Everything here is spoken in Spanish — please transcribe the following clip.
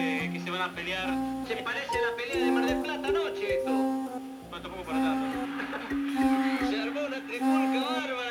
que se van a pelear. Se parece a la pelea de Mar del Plata anoche esto. No, tampoco para tanto. Se armó una trifulca bárbara.